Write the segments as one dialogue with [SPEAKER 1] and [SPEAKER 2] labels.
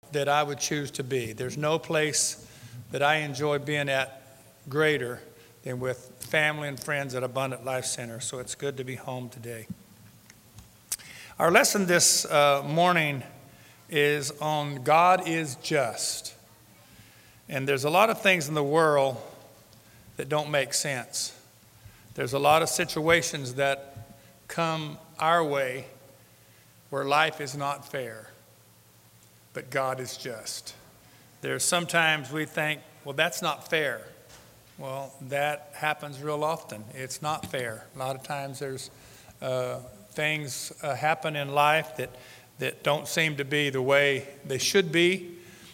[SPEAKER 1] that I would choose to be. There's no place that I enjoy being at greater than with family and friends at Abundant Life Center. So it's good to be home today. Our lesson this morning is on God is just. And there's a lot of things in the world that don't make sense. There's a lot of situations that come our way where life is not fair, but God is just. There's sometimes we think, well, that's not fair. Well, that happens real often. It's not fair. A lot of times there's things happen in life that don't seem to be the way they should be.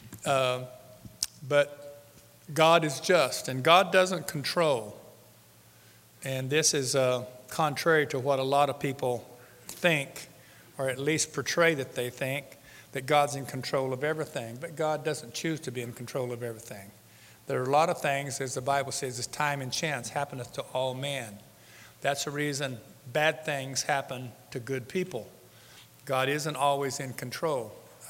[SPEAKER 1] But God is just, and God doesn't control. And this is contrary to what a lot of people think, or at least portray that they think, that God's in control of everything. But God doesn't choose to be in control of everything. There are a lot of things, as the Bible says, as time and chance happeneth to all men. That's the reason bad things happen to good people. God isn't always in control.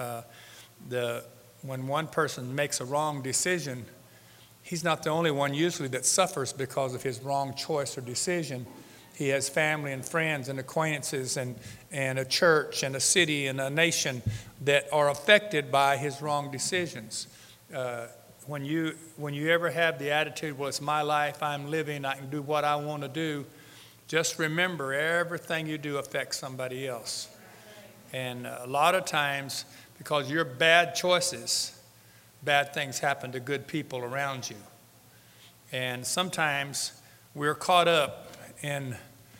[SPEAKER 1] When one person makes a wrong decision, he's not the only one usually that suffers because of his wrong choice or decision. He has family and friends and acquaintances and a church and a city and a nation that are affected by his wrong decisions. When you ever have the attitude, well, it's my life, I'm living, I can do what I want to do, just remember everything you do affects somebody else. And a lot of times, because your bad choices, bad things happen to good people around you. And sometimes we're caught up in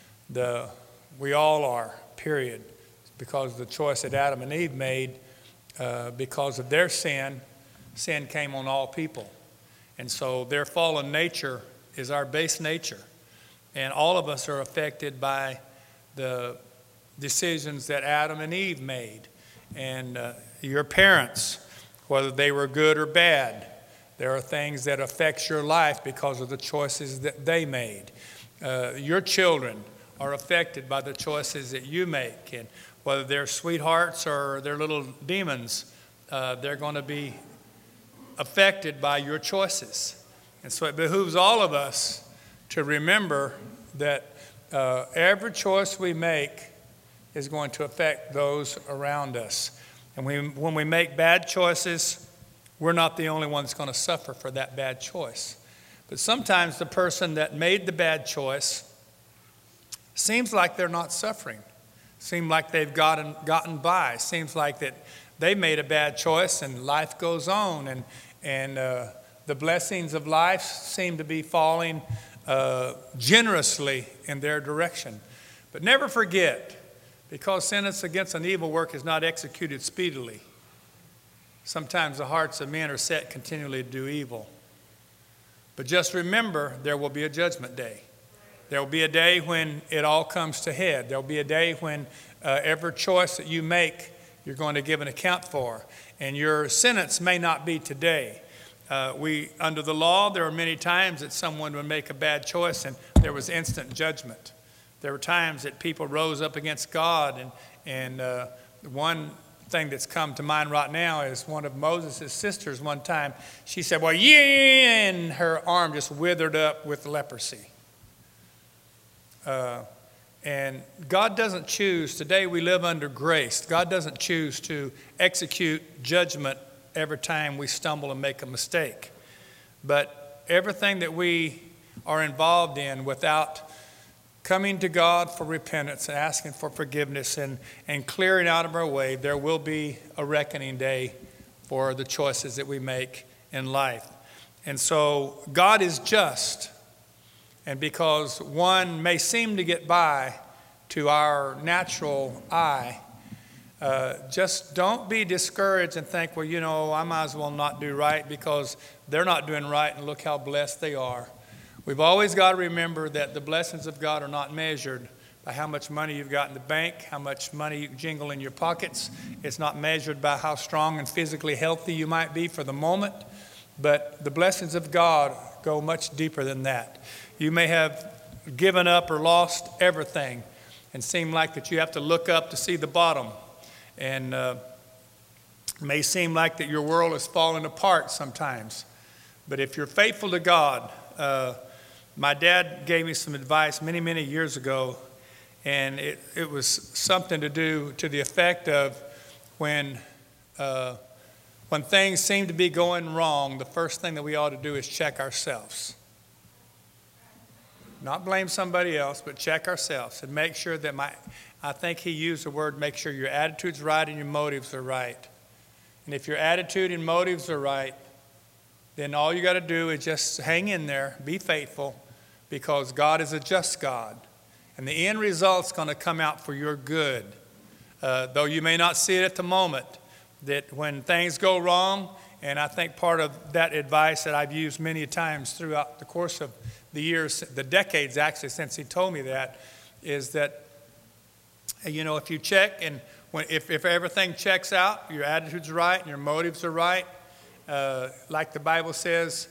[SPEAKER 1] we all are, period, because of the choice that Adam and Eve made, because of their sin came on all people. And so their fallen nature is our base nature. And all of us are affected by the decisions that Adam and Eve made. And your parents, whether they were good or bad, there are things that affect your life because of the choices that they made. Your children are affected by the choices that you make. And whether they're sweethearts or they're little demons, they're going to be affected by your choices. And so it behooves all of us to remember that every choice we make is going to affect those around us. And when we make bad choices, we're not the only ones going to suffer for that bad choice. But sometimes the person that made the bad choice seems like they're not suffering. Seems like they've gotten by. Seems like that they made a bad choice and life goes on. And the blessings of life seem to be falling generously in their direction. But never forget, because sentence against an evil work is not executed speedily. Sometimes the hearts of men are set continually to do evil. But just remember, there will be a judgment day. There will be a day when it all comes to head. There will be a day when every choice that you make, you're going to give an account for. And your sentence may not be today. Under the law, there are many times that someone would make a bad choice and there was instant judgment. There were times that people rose up against God, and one thing that's come to mind right now is one of Moses' sisters one time. She said, well, yeah, and her arm just withered up with leprosy. And God doesn't choose, today we live under grace. God doesn't choose to execute judgment every time we stumble and make a mistake. But everything that we are involved in without coming to God for repentance and asking for forgiveness and clearing out of our way, there will be a reckoning day for the choices that we make in life. And so God is just. And because one may seem to get by to our natural eye, just don't be discouraged and think, well, you know, I might as well not do right because they're not doing right and look how blessed they are. We've always got to remember that the blessings of God are not measured by how much money you've got in the bank, how much money you jingle in your pockets. It's not measured by how strong and physically healthy you might be for the moment. But the blessings of God go much deeper than that. You may have given up or lost everything and seem like that you have to look up to see the bottom. And It may seem like that your world is falling apart sometimes, but if you're faithful to God, my dad gave me some advice many, many years ago, and it was something to do to the effect of when things seem to be going wrong, the first thing that we ought to do is check ourselves. Not blame somebody else, but check ourselves and make sure that I think he used the word, make sure your attitude's right and your motives are right. And if your attitude and motives are right, then all you got to do is just hang in there, be faithful, because God is a just God. And the end result's going to come out for your good. Though you may not see it at the moment, that when things go wrong, and I think part of that advice that I've used many times throughout the course of the years, the decades actually since he told me that, is that, if you check and if everything checks out, your attitude's right and your motives are right, like the Bible says,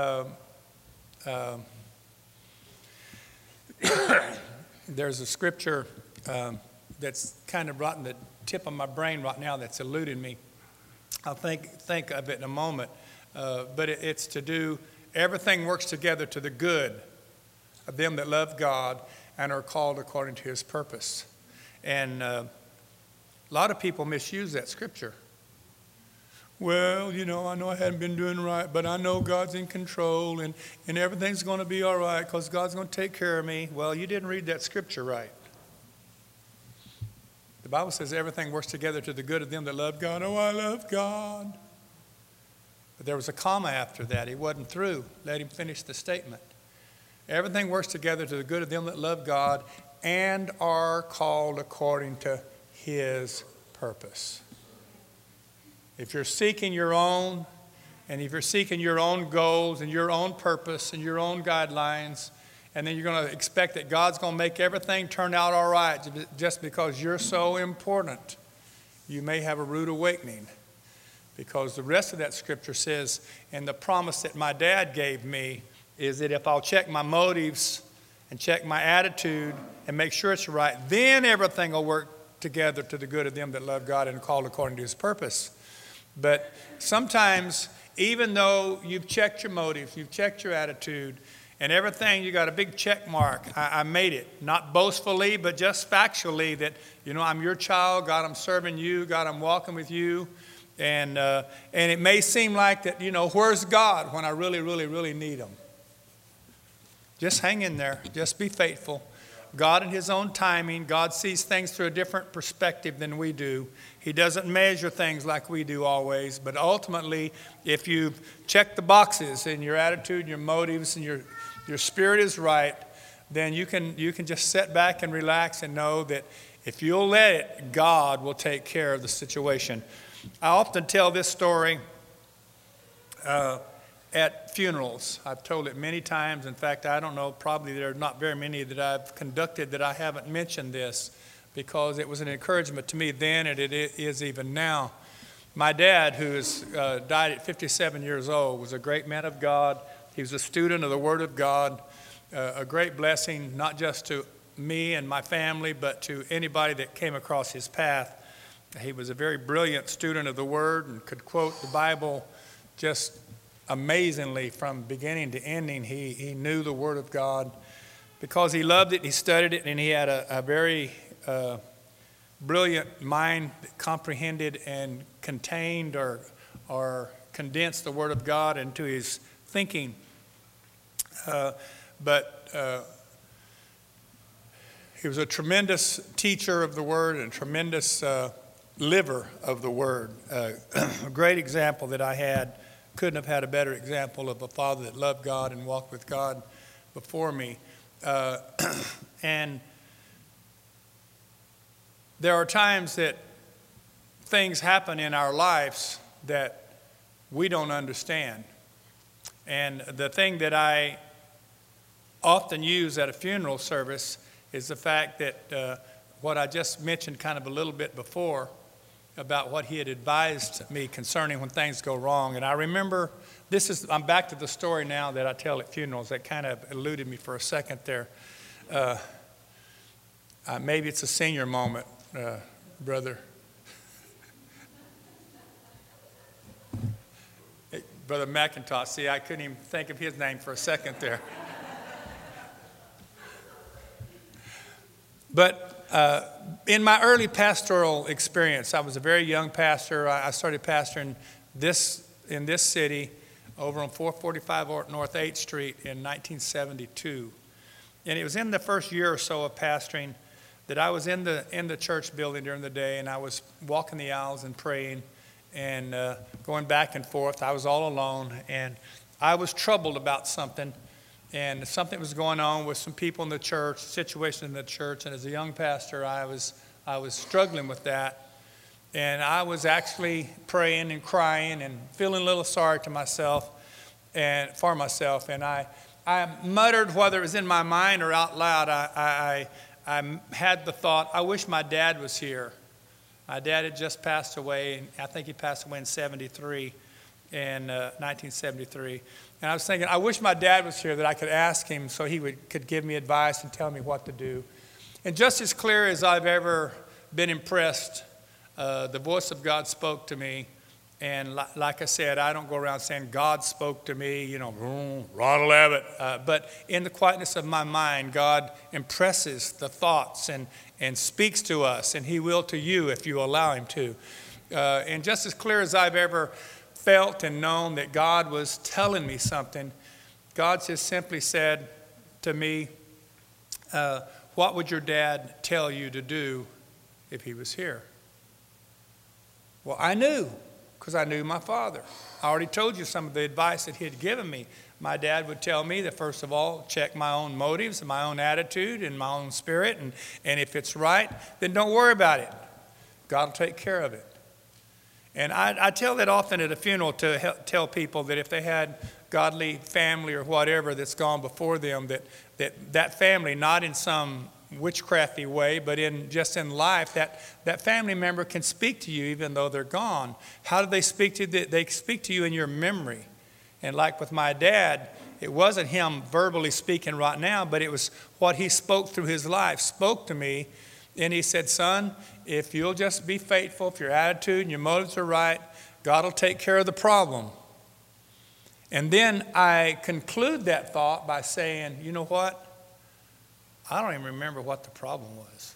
[SPEAKER 1] there's a scripture that's kind of right in the tip of my brain right now that's eluding me. I'll think of it in a moment. But it's to do, everything works together to the good of them that love God and are called according to his purpose. And a lot of people misuse that scripture. Well, I know I hadn't been doing right, but I know God's in control and everything's going to be all right because God's going to take care of me. Well, you didn't read that scripture right. The Bible says everything works together to the good of them that love God. Oh, I love God. But there was a comma after that. He wasn't through. Let him finish the statement. Everything works together to the good of them that love God and are called according to his purpose. If you're seeking your own, and if you're seeking your own goals and your own purpose and your own guidelines, and then you're going to expect that God's going to make everything turn out all right just because you're so important, you may have a rude awakening. Because the rest of that scripture says, and the promise that my dad gave me is that if I'll check my motives and check my attitude and make sure it's right, then everything will work together to the good of them that love God and are called according to his purpose. But sometimes, even though you've checked your motives, you've checked your attitude, and everything, you got a big check mark. I made it, not boastfully, but just factually that, I'm your child. God, I'm serving you. God, I'm walking with you. And it may seem like that, where's God when I really, really, really need him? Just hang in there. Just be faithful. God in his own timing, God sees things through a different perspective than we do. He doesn't measure things like we do always. But ultimately, if you've checked the boxes in your attitude, your motives, and your spirit is right, then you can just sit back and relax and know that if you'll let it, God will take care of the situation. I often tell this story at funerals. I've told it many times. In fact, I don't know, probably there are not very many that I've conducted that I haven't mentioned this because it was an encouragement to me then and it is even now. My dad, who died at 57 years old, was a great man of God. He was a student of the Word of God, a great blessing, not just to me and my family, but to anybody that came across his path. He was a very brilliant student of the Word and could quote the Bible just amazingly from beginning to ending. He knew the Word of God because he loved it, he studied it, and he had a very brilliant mind that comprehended and contained or condensed the Word of God into his thinking. But he was a tremendous teacher of the Word and a tremendous liver of the Word. A great example that I had. Couldn't have had a better example of a father that loved God and walked with God before me. And there are times that things happen in our lives that we don't understand. And the thing that I often use at a funeral service is the fact that what I just mentioned kind of a little bit before about what he had advised me concerning when things go wrong. And I remember, I'm back to the story now that I tell at funerals that kind of eluded me for a second there. Maybe it's a senior moment, brother. Brother McIntosh. See, I couldn't even think of his name for a second there. But in my early pastoral experience, I was a very young pastor. I started pastoring in this city over on 445 North 8th Street in 1972. And it was in the first year or so of pastoring that I was in the church building during the day, and I was walking the aisles and praying and going back and forth. I was all alone, and I was troubled about something, and something was going on with some people in the church, situation in the church, and as a young pastor, I was struggling with that. And I was actually praying and crying and feeling a little sorry to myself and for myself. And I muttered, whether it was in my mind or out loud, I had the thought, I wish my dad was here. My dad had just passed away, and I think he passed away in 1973. And I was thinking, I wish my dad was here that I could ask him so he could give me advice and tell me what to do. And just as clear as I've ever been impressed, the voice of God spoke to me. And like I said, I don't go around saying God spoke to me, Ronald Abbott. But in the quietness of my mind, God impresses the thoughts and speaks to us, and he will to you if you allow him to. And just as clear as I've ever felt and known that God was telling me something, God just simply said to me, what would your dad tell you to do if he was here? Well, I knew, because I knew my father. I already told you some of the advice that he had given me. My dad would tell me that, first of all, check my own motives and my own attitude and my own spirit, and if it's right, then don't worry about it. God will take care of it. And I tell that often at a funeral to tell people that if they had godly family or whatever that's gone before them, that family, not in some witchcrafty way, but just in life, that family member can speak to you even though they're gone. How do they speak to you? They speak to you in your memory. And like with my dad, it wasn't him verbally speaking right now, but it was what he spoke through his life, spoke to me. And he said, son, if you'll just be faithful, if your attitude and your motives are right, God will take care of the problem. And then I conclude that thought by saying, you know what? I don't even remember what the problem was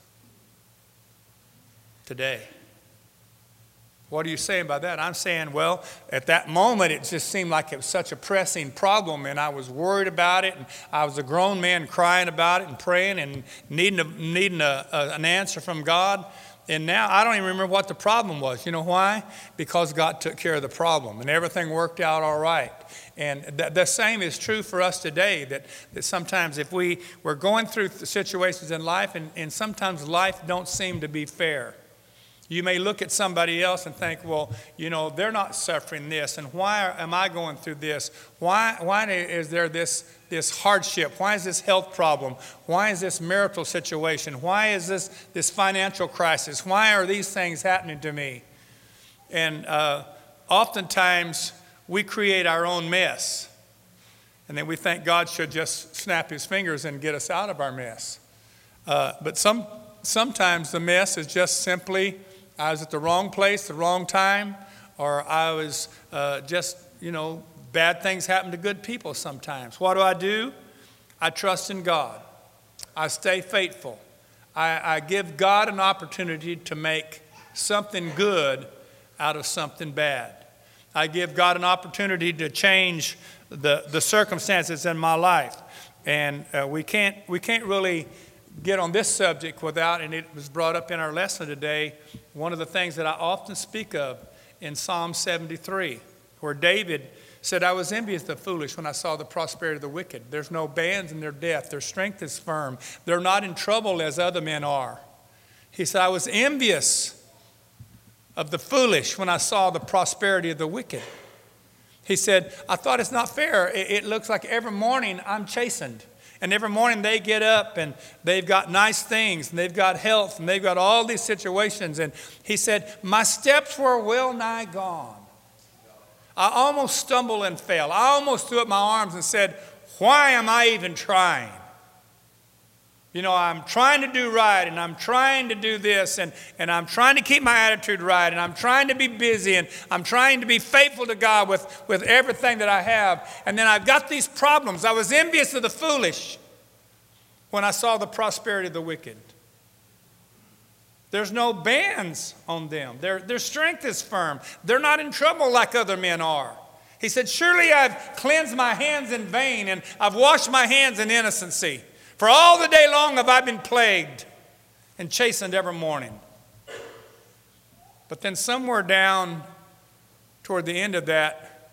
[SPEAKER 1] today. What are you saying by that? I'm saying, well, at that moment, it just seemed like it was such a pressing problem, and I was worried about it, and I was a grown man crying about it and praying and needing an answer from God. And now I don't even remember what the problem was. You know why? Because God took care of the problem, and everything worked out all right. And the same is true for us today, that sometimes if we're going through situations in life, and sometimes life don't seem to be fair. You may look at somebody else and think, well, they're not suffering this, and why am I going through this? Why is there this hardship? Why is this health problem? Why is this marital situation? Why is this financial crisis? Why are these things happening to me? And oftentimes we create our own mess, and then we think God should just snap his fingers and get us out of our mess. But sometimes the mess is just simply I was at the wrong place, the wrong time, or I was bad things happen to good people sometimes. What do? I trust in God. I stay faithful. I give God an opportunity to make something good out of something bad. I give God an opportunity to change the circumstances in my life. And we can't really get on this subject without, and it was brought up in our lesson today, one of the things that I often speak of in Psalm 73, where David said, I was envious of the foolish when I saw the prosperity of the wicked. There's no bands in their death. Their strength is firm. They're not in trouble as other men are. He said, I was envious of the foolish when I saw the prosperity of the wicked. He said, I thought it's not fair. It looks like every morning I'm chastened. And every morning they get up and they've got nice things and they've got health and they've got all these situations. And he said, my steps were well nigh gone. I almost stumbled and fell. I almost threw up my arms and said, why am I even trying? You know, I'm trying to do right, and I'm trying to do this, and I'm trying to keep my attitude right, and I'm trying to be busy, and I'm trying to be faithful to God with everything that I have. And then I've got these problems. I was envious of the foolish when I saw the prosperity of the wicked. There's no bands on them. Their strength is firm. They're not in trouble like other men are. He said, surely I've cleansed my hands in vain, and I've washed my hands in innocency. For all the day long have I been plagued and chastened every morning. But then somewhere down toward the end of that,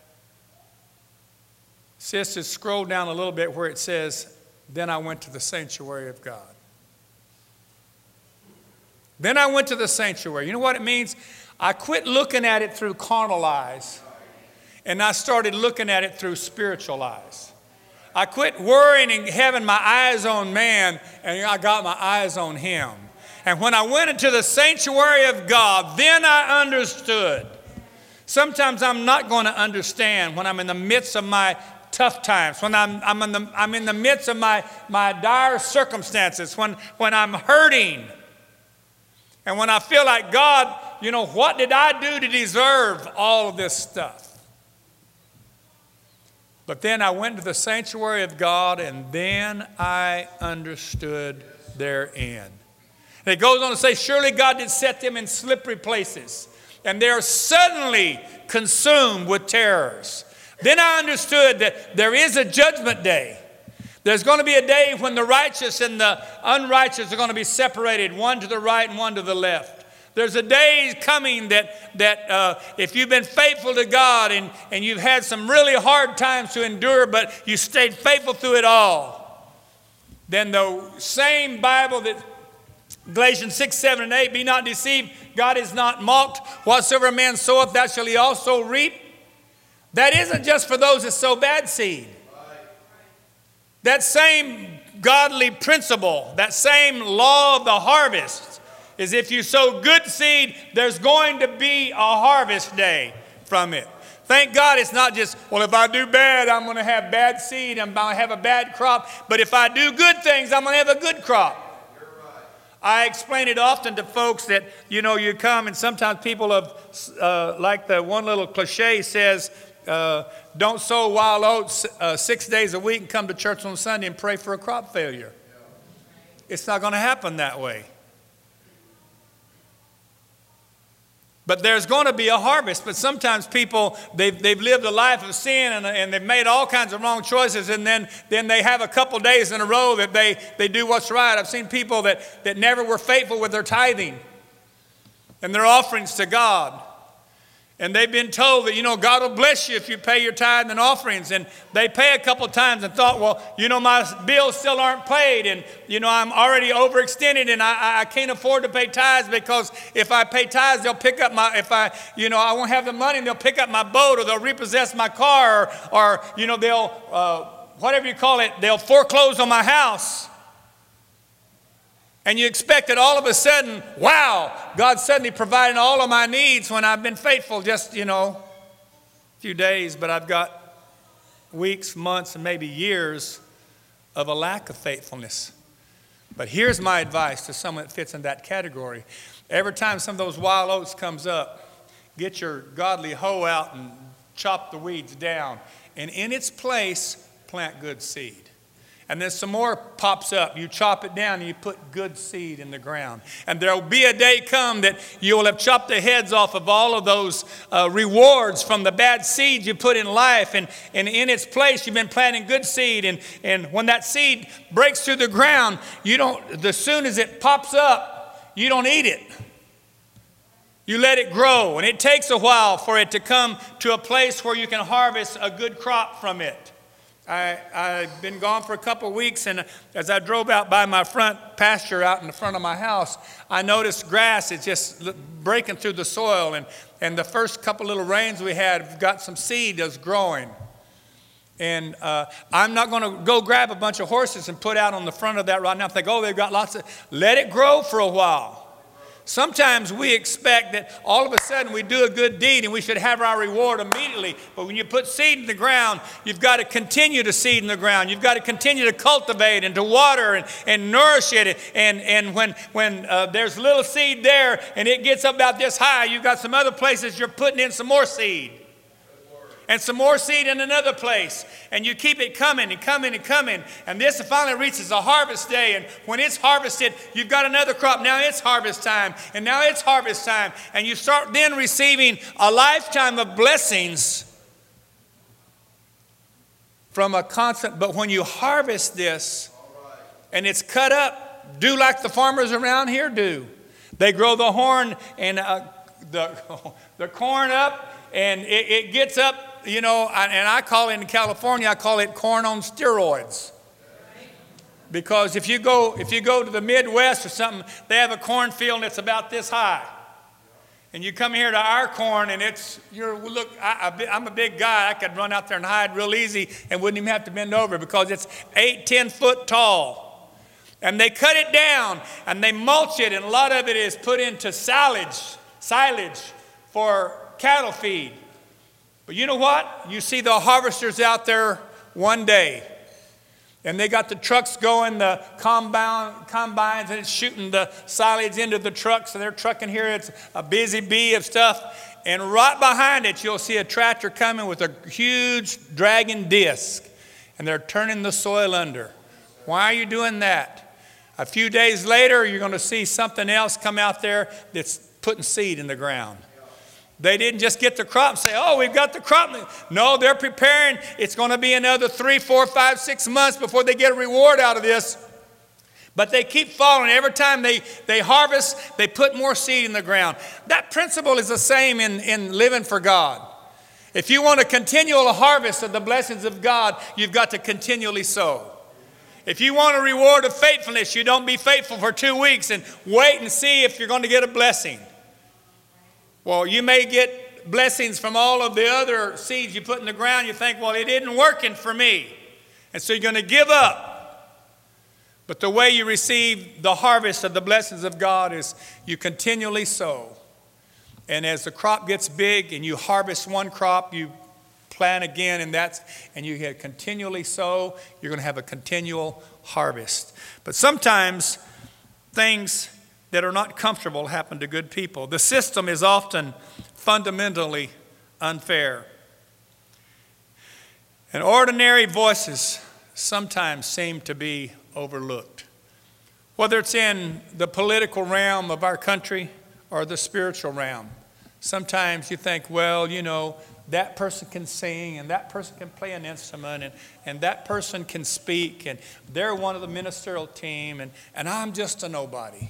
[SPEAKER 1] sis, just scroll down a little bit where it says, then I went to the sanctuary of God. Then I went to the sanctuary. You know what it means? I quit looking at it through carnal eyes, and I started looking at it through spiritual eyes. I quit worrying and having my eyes on man, and I got my eyes on him. And when I went into the sanctuary of God, then I understood. Sometimes I'm not going to understand when I'm in the midst of my tough times, when I'm in the midst of my dire circumstances, when I'm hurting, and when I feel like, God, you know, what did I do to deserve all of this stuff? But then I went to the sanctuary of God, and then I understood therein. And it goes on to say, surely God did set them in slippery places, and they are suddenly consumed with terrors. Then I understood that there is a judgment day. There's going to be a day when the righteous and the unrighteous are going to be separated, one to the right and one to the left. There's a day coming that if you've been faithful to God and you've had some really hard times to endure, but you stayed faithful through it all, then the same Bible that Galatians 6, 7, and 8, be not deceived, God is not mocked. Whatsoever a man soweth, that shall he also reap. That isn't just for those that sow bad seed. That same godly principle, that same law of the harvest, is if you sow good seed, there's going to be a harvest day from it. Thank God it's not just, well, if I do bad, I'm going to have bad seed, I'm going to have a bad crop. But if I do good things, I'm going to have a good crop. I explain it often to folks that, you know, you come and sometimes people have, like the one little cliche says, don't sow wild oats 6 days a week and come to church on Sunday and pray for a crop failure. It's not going to happen that way. But there's going to be a harvest. But sometimes people, they've lived a life of sin and they've made all kinds of wrong choices, and then they have a couple days in a row that they do what's right. I've seen people that never were faithful with their tithing and their offerings to God. And they've been told that, you know, God will bless you if you pay your tithe and offerings. And they pay a couple of times and thought, well, you know, my bills still aren't paid. And, you know, I'm already overextended and I can't afford to pay tithes, because if I pay tithes, they'll pick up I won't have the money and they'll pick up my boat, or they'll repossess my car, or you know, they'll, whatever you call it, they'll foreclose on my house. And you expect that all of a sudden, wow, God's suddenly providing all of my needs when I've been faithful just, you know, a few days. But I've got weeks, months, and maybe years of a lack of faithfulness. But here's my advice to someone that fits in that category. Every time some of those wild oats comes up, get your godly hoe out and chop the weeds down. And in its place, plant good seed. And then some more pops up. You chop it down and you put good seed in the ground. And there will be a day come that you will have chopped the heads off of all of those rewards from the bad seeds you put in life. And in its place, you've been planting good seed. And when that seed breaks through the ground, as soon as it pops up, you don't eat it. You let it grow. And it takes a while for it to come to a place where you can harvest a good crop from it. I've been gone for a couple of weeks, and as I drove out by my front pasture out in the front of my house, I noticed grass is just breaking through the soil, and the first couple little rains we had got some seed that's growing. And I'm not going to go grab a bunch of horses and put out on the front of that right now and think, oh, they've got lots of, let it grow for a while. Sometimes we expect that all of a sudden we do a good deed and we should have our reward immediately. But when you put seed in the ground, you've got to continue to seed in the ground. You've got to continue to cultivate and to water and nourish it. And when there's little seed there and it gets up about this high, you've got some other places you're putting in some more seed. And some more seed in another place. And you keep it coming and coming and coming. And this finally reaches a harvest day. And when it's harvested, you've got another crop. Now it's harvest time. And now it's harvest time. And you start then receiving a lifetime of blessings from a constant. But when you harvest this and it's cut up, do like the farmers around here do. They grow the corn and the corn up. And it gets up, and I call it in California, I call it corn on steroids. Because if you go to the Midwest or something, they have a cornfield that's about this high. And you come here to our corn and I'm a big guy. I could run out there and hide real easy and wouldn't even have to bend over because it's 8-10 foot tall. And they cut it down and they mulch it, and a lot of it is put into silage for cattle feed. But you know what? You see the harvesters out there one day, and they got the trucks going, the combines, and it's shooting the silage into the trucks, and they're trucking here. It's a busy bee of stuff. And right behind it, you'll see a tractor coming with a huge dragging disc, and they're turning the soil under. Why are you doing that? A few days later, you're going to see something else come out there that's putting seed in the ground. They didn't just get the crop and say, oh, we've got the crop. No, they're preparing. It's going to be another 3, 4, 5, 6 months before they get a reward out of this. But they keep following. Every time they harvest, they put more seed in the ground. That principle is the same in living for God. If you want a continual harvest of the blessings of God, you've got to continually sow. If you want a reward of faithfulness, you don't be faithful for 2 weeks and wait and see if you're going to get a blessing. Well, you may get blessings from all of the other seeds you put in the ground. You think, well, it isn't working for me. And so you're going to give up. But the way you receive the harvest of the blessings of God is you continually sow. And as the crop gets big and you harvest one crop, you plant again, and you can continually sow. You're going to have a continual harvest. But sometimes things that are not comfortable happen to good people. The system is often fundamentally unfair. And ordinary voices sometimes seem to be overlooked. Whether it's in the political realm of our country or the spiritual realm. Sometimes you think, well, that person can sing and that person can play an instrument and that person can speak and they're one of the ministerial team and I'm just a nobody.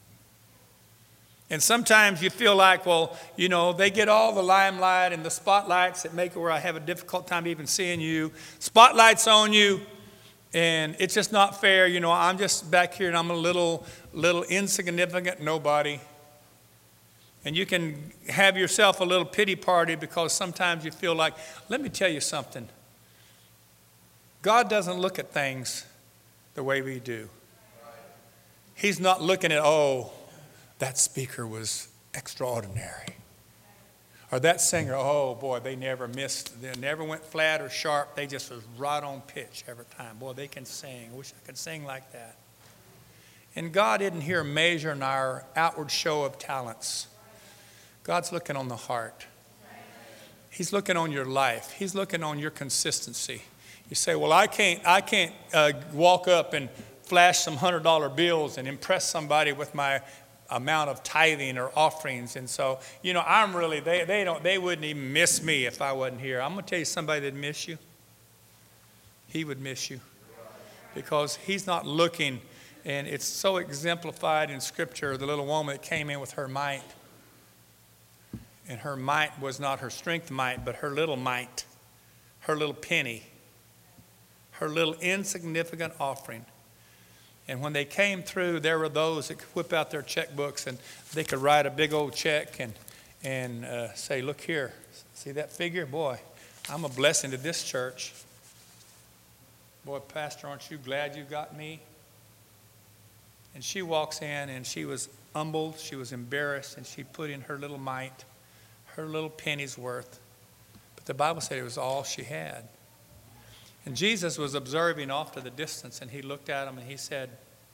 [SPEAKER 1] And sometimes you feel like, well, they get all the limelight and the spotlights that make it where I have a difficult time even seeing you. Spotlights on you, and it's just not fair. I'm just back here and I'm a little insignificant nobody. And you can have yourself a little pity party because sometimes you feel like, let me tell you something. God doesn't look at things the way we do. He's not looking at, that speaker was extraordinary. Or that singer, oh boy, they never missed, they never went flat or sharp. They just was right on pitch every time. Boy, they can sing. I wish I could sing like that. And God isn't here measuring our outward show of talents. God's looking on the heart. He's looking on your life. He's looking on your consistency. You say, well, I can't walk up and flash some $100 bills and impress somebody with my amount of tithing or offerings. And so, I'm really, they wouldn't even miss me if I wasn't here. I'm going to tell you somebody that'd miss you. He would miss you because he's not looking. And it's so exemplified in Scripture, the little woman that came in with her mite. And her mite was not her strength mite, but her little mite, her little penny, her little insignificant offering. And when they came through, there were those that could whip out their checkbooks and they could write a big old check and say, look here, see that figure? Boy, I'm a blessing to this church. Boy, Pastor, aren't you glad you got me? And she walks in and she was humbled, she was embarrassed, and she put in her little mite, her little penny's worth. But the Bible said it was all she had. And Jesus was observing off to the distance, and he looked at them and he said,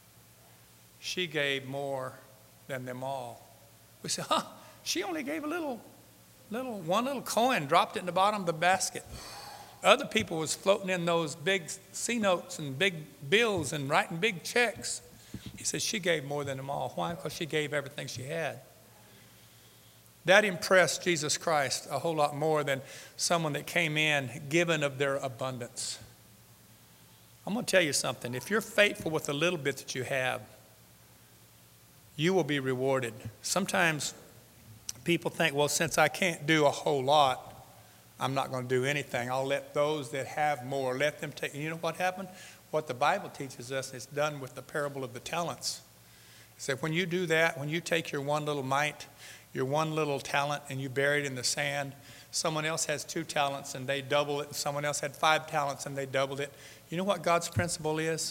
[SPEAKER 1] she gave more than them all. We said, she only gave one little coin, dropped it in the bottom of the basket. Other people was floating in those big C notes and big bills and writing big checks. He said she gave more than them all. Why? Because she gave everything she had. That impressed Jesus Christ a whole lot more than someone that came in given of their abundance. I'm going to tell you something. If you're faithful with the little bit that you have, you will be rewarded. Sometimes people think, well, since I can't do a whole lot, I'm not going to do anything. I'll let those that have more, let them take. You know what happened? What the Bible teaches us is done with the parable of the talents. It said when you do that, when you take your one little mite, your one little talent, and you bury it in the sand, someone else has 2 talents and they double it, and someone else had 5 talents and they doubled it. You know what God's principle is?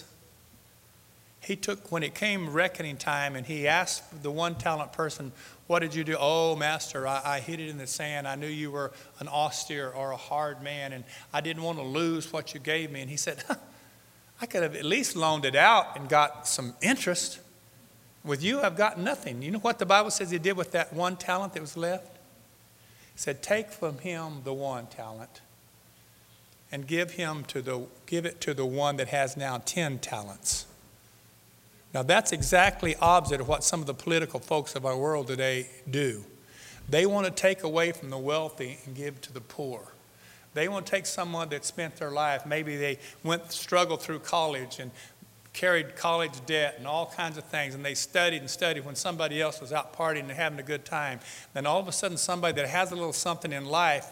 [SPEAKER 1] He took, when it came reckoning time, and he asked the 1 talent person, what did you do? Oh, master, I hid it in the sand. I knew you were an austere or a hard man, and I didn't want to lose what you gave me. And he said, I could have at least loaned it out and got some interest. With you, I've got nothing. You know what the Bible says he did with that 1 talent that was left? He said, take from him the 1 talent and give it to the one that has now 10 talents. Now, that's exactly opposite of what some of the political folks of our world today do. They want to take away from the wealthy and give to the poor. They want to take someone that spent their life, maybe they struggled through college and carried college debt and all kinds of things, and they studied and studied when somebody else was out partying and having a good time. Then all of a sudden, somebody that has a little something in life,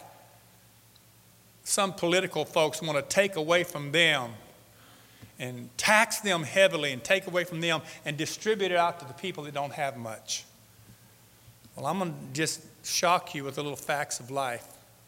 [SPEAKER 1] some political folks want to take away from them and tax them heavily and take away from them and distribute it out to the people that don't have much. Well, I'm going to just shock you with a little facts of life.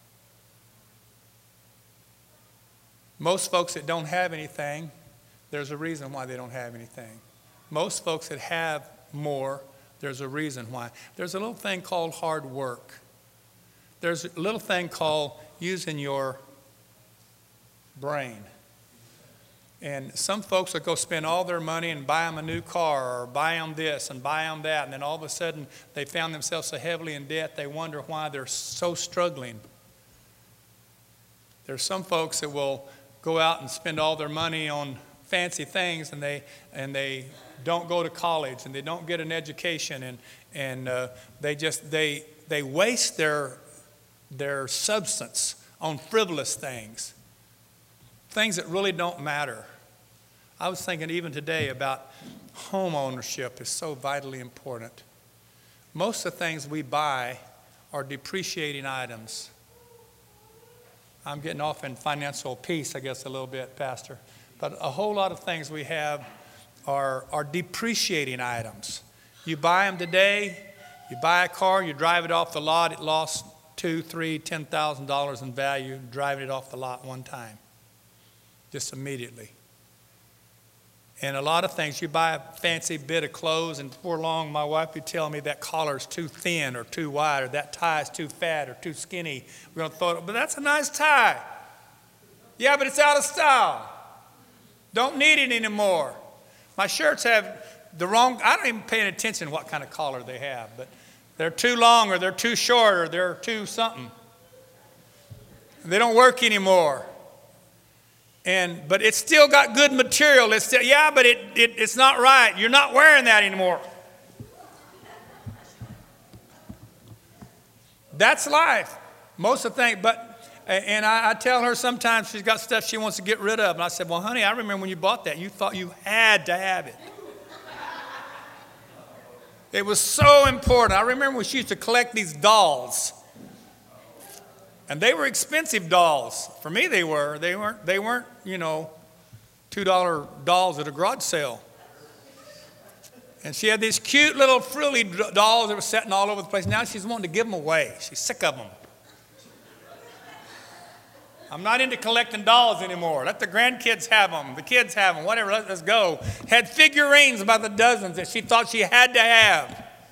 [SPEAKER 1] Most folks that don't have anything, there's a reason why they don't have anything. Most folks that have more, there's a reason why. There's a little thing called hard work. There's a little thing called using your brain. And some folks will go spend all their money and buy them a new car or buy them this and buy them that. And then all of a sudden, they found themselves so heavily in debt, they wonder why they're so struggling. There's some folks that will go out and spend all their money on fancy things, and they don't go to college and they don't get an education, and they waste their substance on frivolous things that really don't matter. I was thinking even today about home ownership is so vitally important. Most of the things we buy are depreciating items. I'm getting off in financial peace, I guess, a little bit, Pastor. But a whole lot of things we have are depreciating items. You buy them today, you buy a car, you drive it off the lot, it lost $2,000, $3,000, $10,000 in value, driving it off the lot one time. Just immediately. And a lot of things, you buy a fancy bit of clothes, and before long, my wife would tell me that collar's too thin or too wide, or that tie's too fat or too skinny. We're going to throw it, but that's a nice tie. Yeah, but it's out of style. Don't need it anymore. My shirts have the wrong, I don't even pay attention to what kind of collar they have, but they're too long or they're too short or they're too something. They don't work anymore. But it's still got good material. It's still, yeah, but it's not right. You're not wearing that anymore. That's life. Most of the things, and I tell her sometimes she's got stuff she wants to get rid of. And I said, well, honey, I remember when you bought that, you thought you had to have it. It was so important. I remember when she used to collect these dolls. And they were expensive dolls. For me, they were. They weren't, $2 dolls at a garage sale. And she had these cute little frilly dolls that were sitting all over the place. Now she's wanting to give them away. She's sick of them. I'm not into collecting dolls anymore. Let the grandkids have them. The kids have them. Whatever. Let's go. Had figurines by the dozens that she thought she had to have.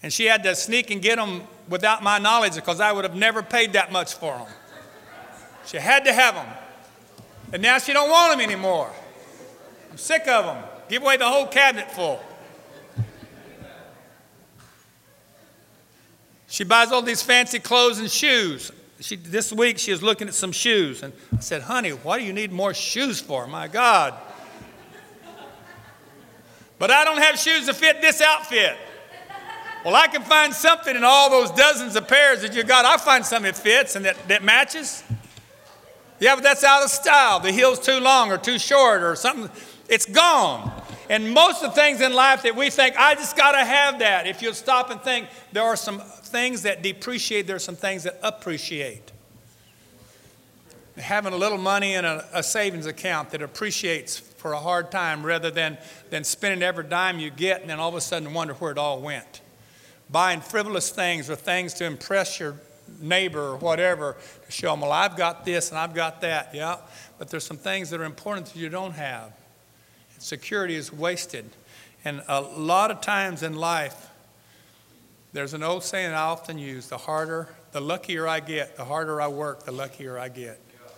[SPEAKER 1] And she had to sneak and get them without my knowledge because I would have never paid that much for them. She had to have them. And now she don't want them anymore. I'm sick of them. Give away the whole cabinet full. She buys all these fancy clothes and shoes. This week she was looking at some shoes. And I said, honey, why do you need more shoes for? My God. But I don't have shoes to fit this outfit. Well, I can find something in all those dozens of pairs that you got. I'll find something that fits and that matches. Yeah, but that's out of style. The heel's too long or too short or something. It's gone. And most of the things in life that we think, I just got to have that. If you'll stop and think, there are some things that depreciate. There are some things that appreciate. Having a little money in a savings account that appreciates for a hard time rather than spending every dime you get and then all of a sudden wonder where it all went. Buying frivolous things or things to impress your neighbor or whatever to show them, well, I've got this and I've got that. Yeah, but there's some things that are important that you don't have. Security is wasted. And a lot of times in life, there's an old saying I often use, the luckier I get, the harder I work, the luckier I get.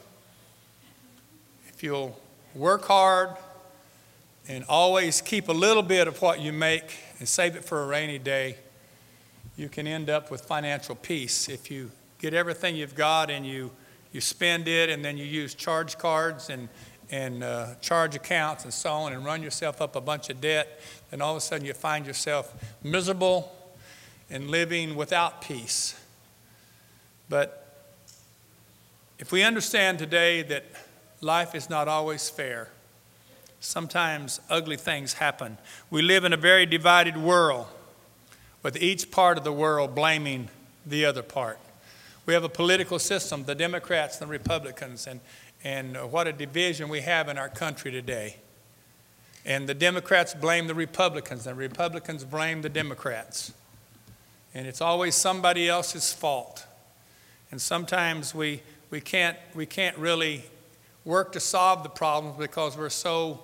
[SPEAKER 1] If you'll work hard and always keep a little bit of what you make and save it for a rainy day, you can end up with financial peace. If you get everything you've got and you spend it and then you use charge cards and charge accounts and so on and run yourself up a bunch of debt, then all of a sudden you find yourself miserable and living without peace. But if we understand today that life is not always fair, sometimes ugly things happen. We live in a very divided world, with each part of the world blaming the other part. We have a political system, the Democrats and the Republicans, and what a division we have in our country today. And the Democrats blame the Republicans, and the Republicans blame the Democrats. And it's always somebody else's fault. And sometimes we can't really work to solve the problems because we're so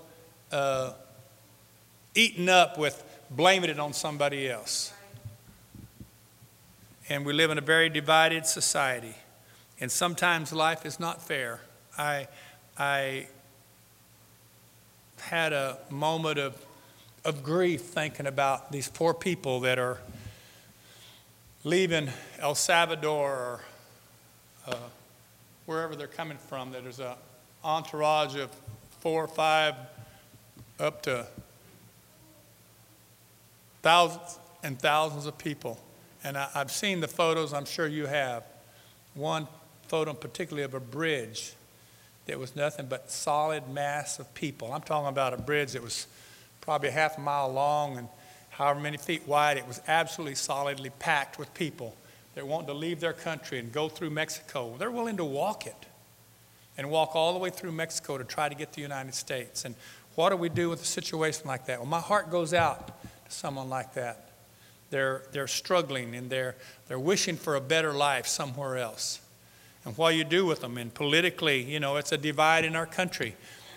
[SPEAKER 1] eaten up with blaming it on somebody else. And we live in a very divided society. And sometimes life is not fair. I had a moment of grief thinking about these poor people that are leaving El Salvador or wherever they're coming from. That there's an entourage of 4 or 5 up to thousands and thousands of people. And I've seen the photos, I'm sure you have. One photo particularly of a bridge that was nothing but solid mass of people. I'm talking about a bridge that was probably half a mile long and however many feet wide. It was absolutely solidly packed with people that want to leave their country and go through Mexico. They're willing to walk it and walk all the way through Mexico to try to get to the United States. And what do we do with a situation like that? Well, my heart goes out to someone like that. They're struggling and they're wishing for a better life somewhere else. And what you do with them, and politically, it's a divide in our country.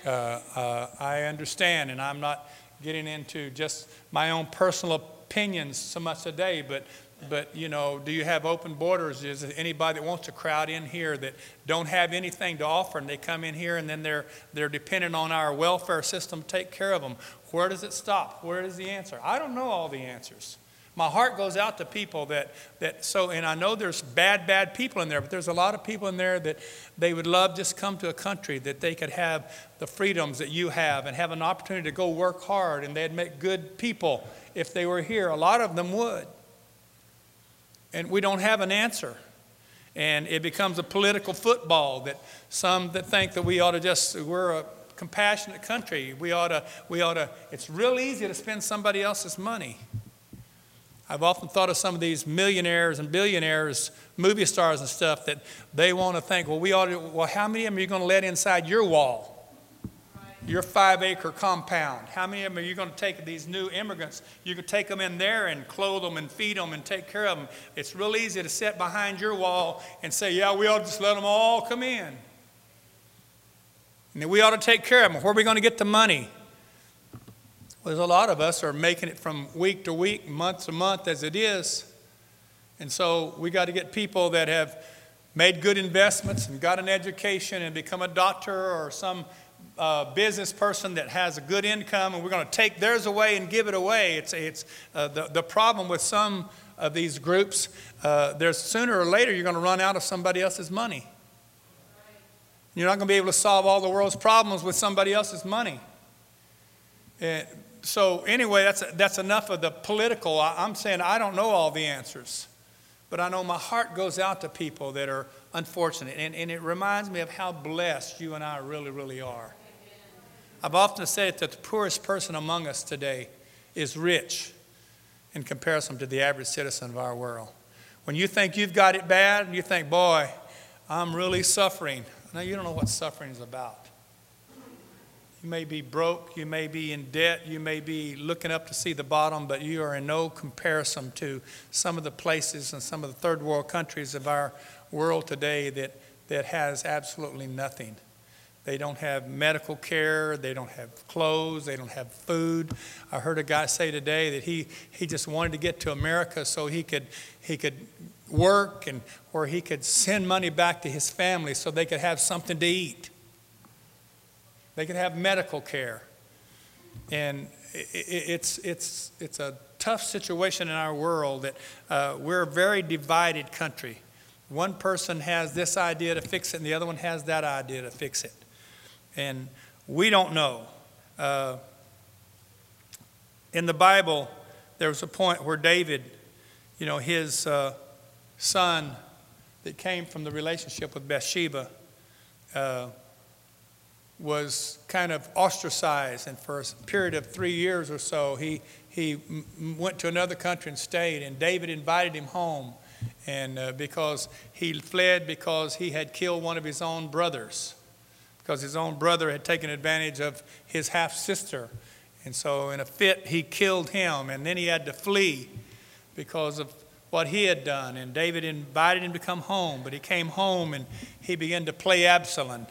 [SPEAKER 1] I understand, and I'm not getting into just my own personal opinions so much today, but do you have open borders? Is there anybody that wants to crowd in here that don't have anything to offer, and they come in here and then they're dependent on our welfare system to take care of them? Where does it stop? Where is the answer? I don't know all the answers. My heart goes out to people and I know there's bad people in there, but there's a lot of people in there that they would love just come to a country that they could have the freedoms that you have and have an opportunity to go work hard, and they'd make good people if they were here. A lot of them would. And we don't have an answer. And it becomes a political football that some that think that we're a compassionate country. We ought to, it's real easy to spend somebody else's money. I've often thought of some of these millionaires and billionaires, movie stars and stuff, that they want to think, well, how many of them are you going to let inside your wall, your 5-acre compound? How many of them are you going to take these new immigrants? You could take them in there and clothe them and feed them and take care of them. It's real easy to sit behind your wall and say, yeah, we ought to just let them all come in. And we ought to take care of them. Where are we going to get the money? Well, there's a lot of us are making it from week to week, month to month as it is. And so we got to get people that have made good investments and got an education and become a doctor or some business person that has a good income, and we're going to take theirs away and give it away. It's the problem with some of these groups. There's sooner or later you're going to run out of somebody else's money. You're not going to be able to solve all the world's problems with somebody else's money. So anyway, that's enough of the political. I'm saying I don't know all the answers, but I know my heart goes out to people that are unfortunate, and it reminds me of how blessed you and I really, really are. I've often said that the poorest person among us today is rich in comparison to the average citizen of our world. When you think you've got it bad, and you think, boy, I'm really suffering. Now, you don't know what suffering is about. You may be broke, you may be in debt, you may be looking up to see the bottom, but you are in no comparison to some of the places and some of the third world countries of our world today that has absolutely nothing. They don't have medical care, they don't have clothes, they don't have food. I heard a guy say today that he just wanted to get to America so he could work and where he could send money back to his family so they could have something to eat. They could have medical care. And it's a tough situation in our world that we're a very divided country. One person has this idea to fix it and the other one has that idea to fix it. And we don't know. In the Bible, there was a point where David, his son that came from the relationship with Bathsheba, was kind of ostracized, and for a period of 3 years or so, he went to another country and stayed, and David invited him home, and because he fled because he had killed one of his own brothers, because his own brother had taken advantage of his half-sister, and so in a fit, he killed him, and then he had to flee because of what he had done, and David invited him to come home, but he came home, and he began to play Absalom.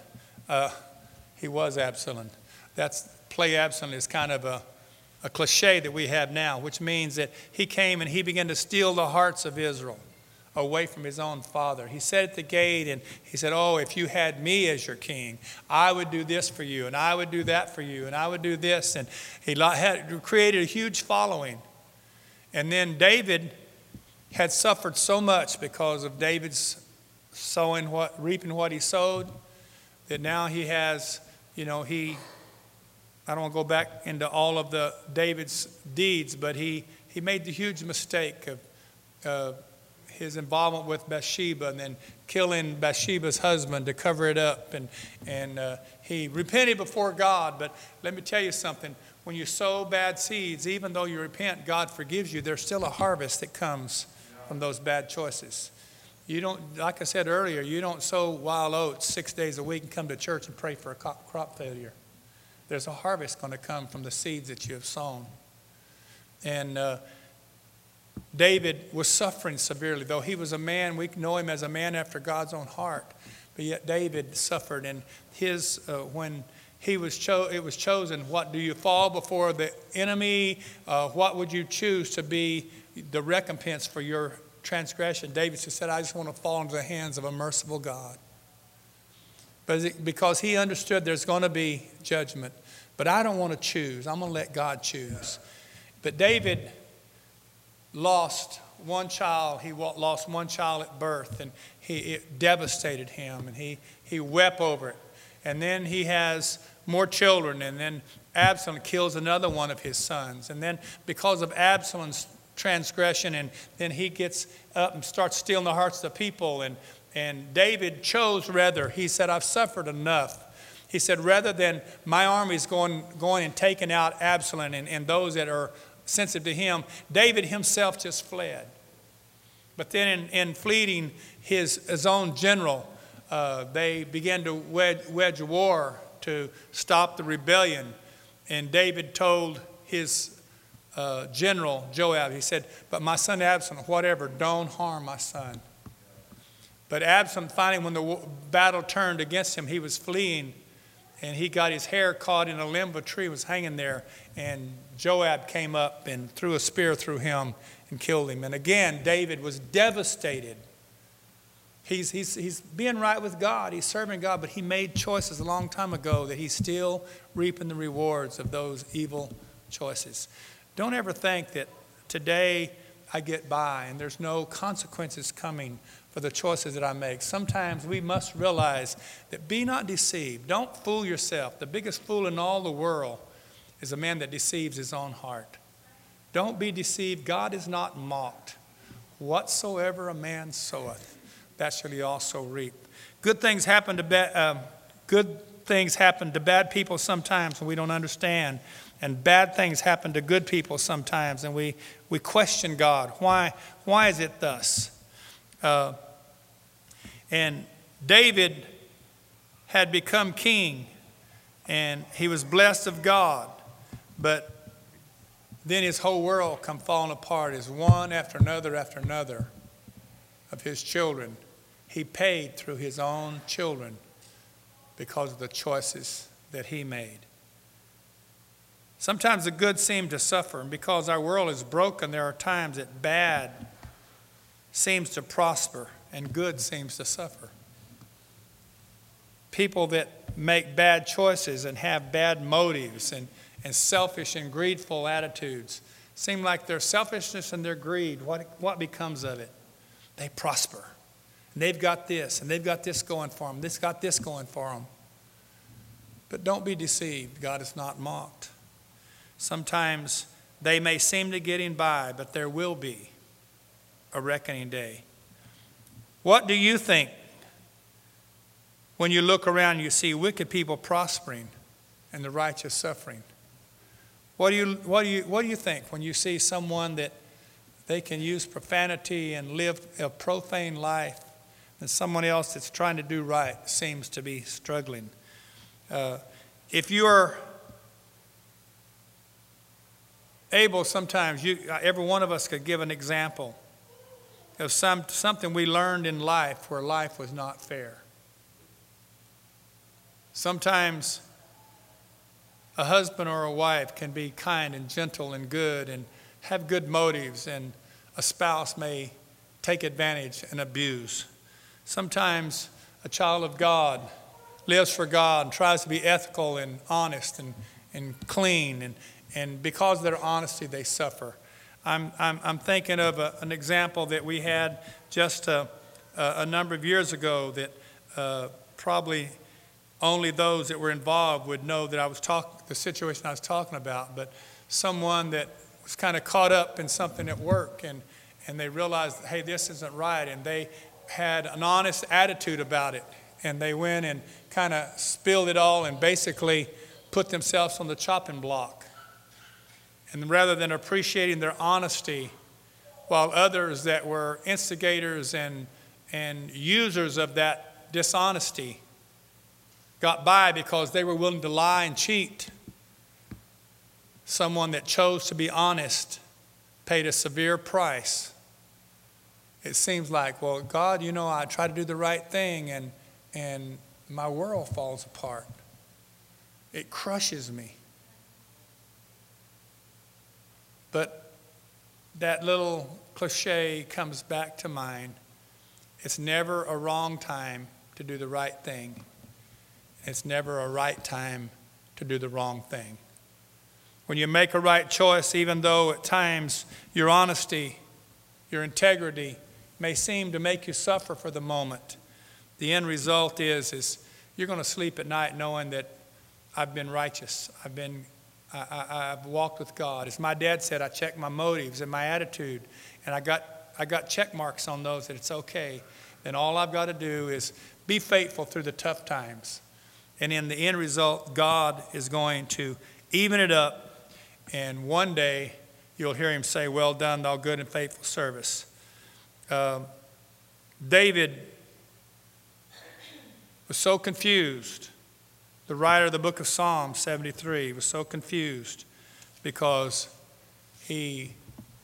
[SPEAKER 1] He was Absalom. Play Absalom is kind of a cliche that we have now, which means that he came and he began to steal the hearts of Israel away from his own father. He sat at the gate and he said, oh, if you had me as your king, I would do this for you, and I would do that for you, and I would do this. And he had created a huge following. And then David had suffered so much because of David's reaping what he sowed, that now he has, I don't want to go back into all of David's deeds, but he made the huge mistake of his involvement with Bathsheba and then killing Bathsheba's husband to cover it up. And he repented before God. But let me tell you something. When you sow bad seeds, even though you repent, God forgives you. There's still a harvest that comes from those bad choices. You don't, like I said earlier, you don't sow wild oats 6 days a week and come to church and pray for a crop failure. There's a harvest going to come from the seeds that you have sown. And David was suffering severely, though he was a man. We know him as a man after God's own heart. But yet David suffered, and when it was chosen, what do you fall before the enemy? What would you choose to be the recompense for your transgression? David said, I just want to fall into the hands of a merciful God. But because he understood there's going to be judgment. But I don't want to choose. I'm going to let God choose. But David lost one child. He lost one child at birth, and it devastated him, and he wept over it. And then he has more children, and then Absalom kills another one of his sons. And then because of Absalom's transgression, and then he gets up and starts stealing the hearts of the people, and David chose rather, he said, I've suffered enough. He said, rather than my armies going and taking out Absalom and those that are sensitive to him, David himself just fled. But then in fleeing his own general, they began to wage war to stop the rebellion. And David told his general Joab, he said, but my son Absalom, whatever, don't harm my son. But Absalom, finally, when the battle turned against him, he was fleeing. and he got his hair caught in a limb of a tree, was hanging there, and Joab came up and threw a spear through him and killed him. And again, David was devastated. He's being right with God. He's serving God, but he made choices a long time ago that he's still reaping the rewards of those evil choices. Don't ever think that today I get by and there's no consequences coming for the choices that I make. Sometimes we must realize that be not deceived. Don't fool yourself. The biggest fool in all the world is a man that deceives his own heart. Don't be deceived. God is not mocked. Whatsoever a man soweth, that shall he also reap. Good things happen to bad people sometimes when we don't understand, and bad things happen to good people sometimes, and we question God. Why is it thus? And David had become king, and he was blessed of God, but then his whole world come falling apart as one after another of his children he paid through his own children because of the choices that he made. Sometimes the good seem to suffer, and because our world is broken, there are times that bad seems to prosper and good seems to suffer. People that make bad choices and have bad motives and selfish and greedful attitudes seem like their selfishness and their greed, what becomes of it? They prosper. And they've got this, and they've got this going for them. This got this going for them. But don't be deceived. God is not mocked. Sometimes they may seem to getting by, but there will be a reckoning day. What do you think when you look around and you see wicked people prospering and the righteous suffering? What do you think when you see someone that they can use profanity and live a profane life, and someone else that's trying to do right seems to be struggling? If you are able, sometimes every one of us could give an example of something we learned in life where life was not fair. Sometimes a husband or a wife can be kind and gentle and good and have good motives, and a spouse may take advantage and abuse. Sometimes a child of God lives for God and tries to be ethical and honest and clean, and because of their honesty, they suffer. I'm thinking of an example that we had just a number of years ago that probably only those that were involved would know that the situation I was talking about, but someone that was kind of caught up in something at work, and they realized, hey, this isn't right, and they had an honest attitude about it, and they went and kind of spilled it all and basically put themselves on the chopping block. And rather than appreciating their honesty, while others that were instigators and users of that dishonesty got by because they were willing to lie and cheat, someone that chose to be honest paid a severe price. It seems like, well, God, I try to do the right thing, and my world falls apart. It crushes me. But that little cliche comes back to mind. It's never a wrong time to do the right thing. It's never a right time to do the wrong thing. When you make a right choice, even though at times your honesty, your integrity may seem to make you suffer for the moment, the end result is you're going to sleep at night knowing that I've been righteous. I've walked with God. As my dad said, I checked my motives and my attitude, and I got check marks on those that it's okay. Then all I've got to do is be faithful through the tough times. And in the end result, God is going to even it up, and one day you'll hear him say, well done, thou good and faithful service. David was so confused. The writer of the book of Psalms 73 was so confused because he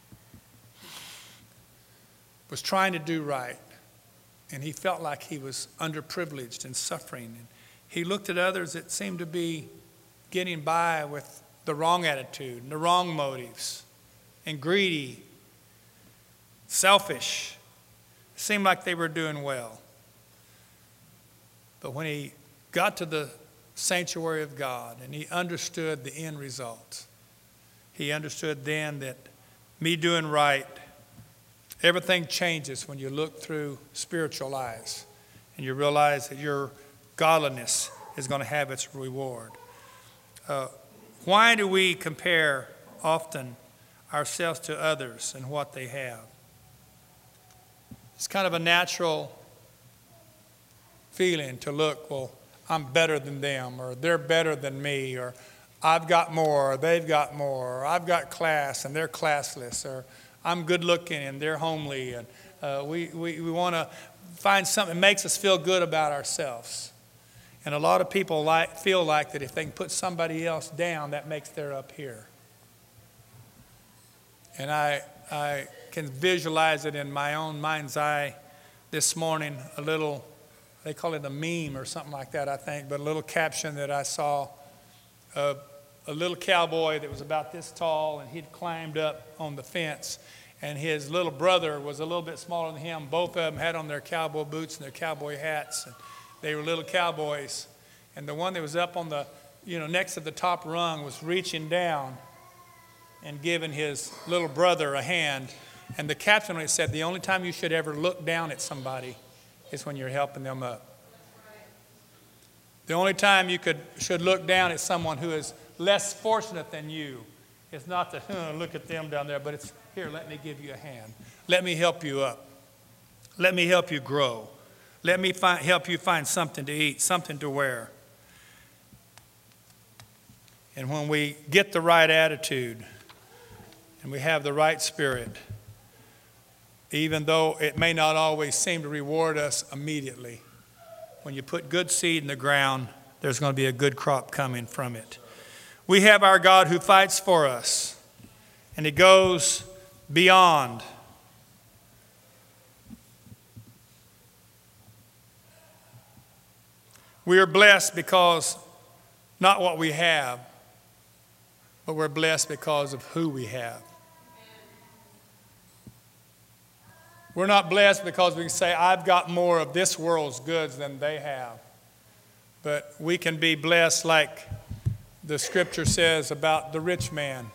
[SPEAKER 1] was trying to do right, and he felt like he was underprivileged and suffering. And He looked at others that seemed to be getting by with the wrong attitude and the wrong motives, and greedy, selfish. It seemed like they were doing well. But when he got to the sanctuary of God and he understood the end result, he understood then that me doing right, everything changes when you look through spiritual eyes and you realize that your godliness is going to have its reward. Why do we compare often ourselves to others and what they have? It's kind of a natural feeling to look, well, I'm better than them, or they're better than me, or I've got more, or they've got more, or I've got class and they're classless, or I'm good looking and they're homely. And we want to find something that makes us feel good about ourselves. And a lot of people feel like that if they can put somebody else down, that makes their up here. And I can visualize it in my own mind's eye this morning, a little, they call it a meme or something like that, I think, but a little caption that I saw of a little cowboy that was about this tall, and he'd climbed up on the fence, and his little brother was a little bit smaller than him. Both of them had on their cowboy boots and their cowboy hats, and they were little cowboys. And the one that was up on the, next to the top rung was reaching down and giving his little brother a hand. And the captain said, the only time you should ever look down at somebody is when you're helping them up. The only time you should look down at someone who is less fortunate than you is not to look at them down there, but it's, here, let me give you a hand. Let me help you up. Let me help you grow. Let me help you find something to eat, something to wear. And when we get the right attitude and we have the right spirit, even though it may not always seem to reward us immediately, when you put good seed in the ground, there's going to be a good crop coming from it. We have our God who fights for us, and He goes beyond. We are blessed because not what we have, but we're blessed because of who we have. We're not blessed because we can say, I've got more of this world's goods than they have. But we can be blessed like the scripture says about the rich man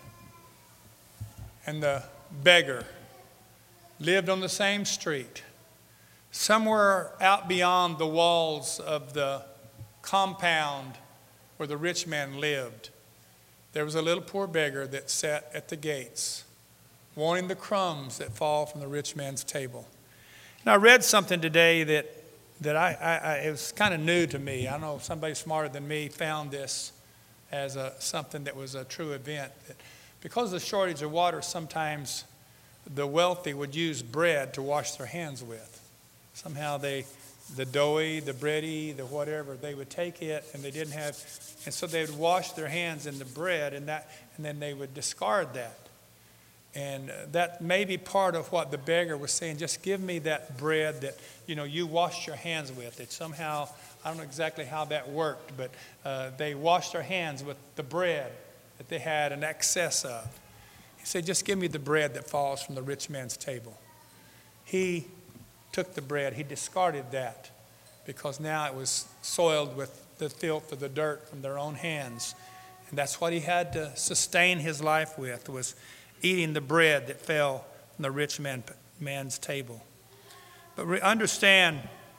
[SPEAKER 1] and the beggar. Lived on the same street. Somewhere out beyond the walls of the compound where the rich man lived, there was a little poor beggar that sat at the gates, wanting the crumbs that fall from the rich man's table. And I read something today that it was kind of new to me. I know somebody smarter than me found this as something that was a true event. That because of the shortage of water, sometimes the wealthy would use bread to wash their hands with. Somehow the doughy, the bready, the whatever, they would take it and they didn't have, and so they would wash their hands in the bread and then they would discard that. And that may be part of what the beggar was saying. Just give me that bread that, you washed your hands with. It somehow, I don't know exactly how that worked, but they washed their hands with the bread that they had an excess of. He said, just give me the bread that falls from the rich man's table. He took the bread. He discarded that because now it was soiled with the filth of the dirt from their own hands. And that's what he had to sustain his life with, was eating the bread that fell from the rich man's table. But understand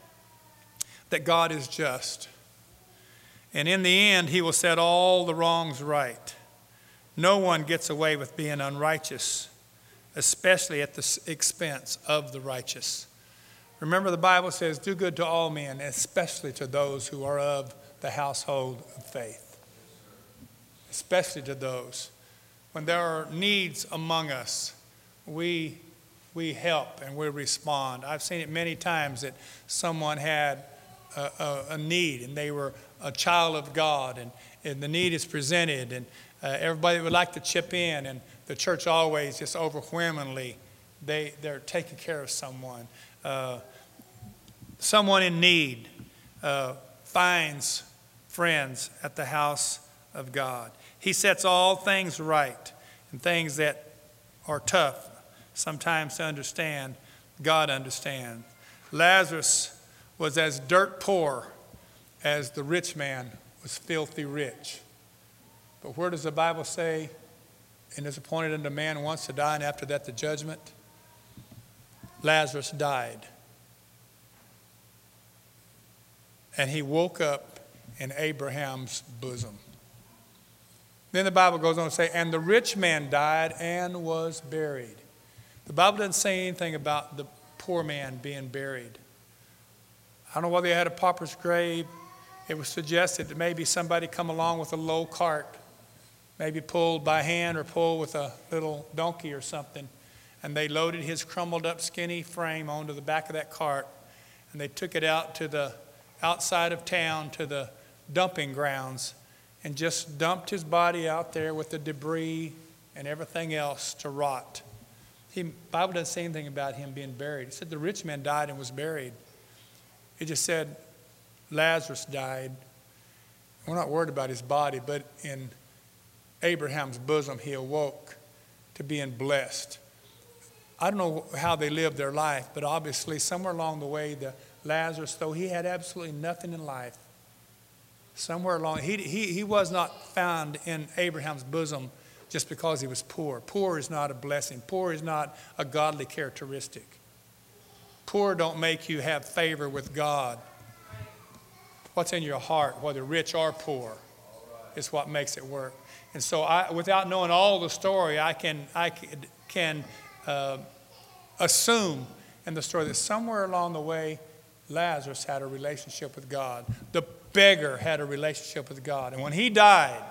[SPEAKER 1] that God is just. And in the end, He will set all the wrongs right. No one gets away with being unrighteous, especially at the expense of the righteous. Remember, the Bible says, do good to all men, especially to those who are of the household of faith. Especially to those. When there are needs among us, we help and we respond. I've seen it many times that someone had a need and they were a child of God, and the need is presented, and everybody would like to chip in, and the church always just overwhelmingly, they're taking care of someone. Someone in need finds friends at the house of God. He sets all things right, and things that are tough sometimes to understand, God understands. Lazarus was as dirt poor as the rich man was filthy rich. But where does the Bible say, and is appointed unto man once to die, and after that the judgment? Lazarus died. And he woke up in Abraham's bosom. Then the Bible goes on to say, and the rich man died and was buried. The Bible doesn't say anything about the poor man being buried. I don't know whether he had a pauper's grave. It was suggested that maybe somebody come along with a low cart, maybe pulled by hand or pulled with a little donkey or something, and they loaded his crumbled up skinny frame onto the back of that cart, and they took it out to the outside of town to the dumping grounds and just dumped his body out there with the debris and everything else to rot. The Bible doesn't say anything about him being buried. It said the rich man died and was buried. It just said Lazarus died. We're not worried about his body, but in Abraham's bosom he awoke to being blessed. I don't know how they lived their life, but obviously somewhere along the way, the Lazarus, though he had absolutely nothing in life, somewhere along, he was not found in Abraham's bosom just because he was poor. Poor is not a blessing. Poor is not a godly characteristic. Poor don't make you have favor with God. What's in your heart, whether rich or poor, is what makes it work. And so without knowing all the story, I can assume in the story that somewhere along the way, Lazarus had a relationship with God. The beggar had a relationship with God. And when he died,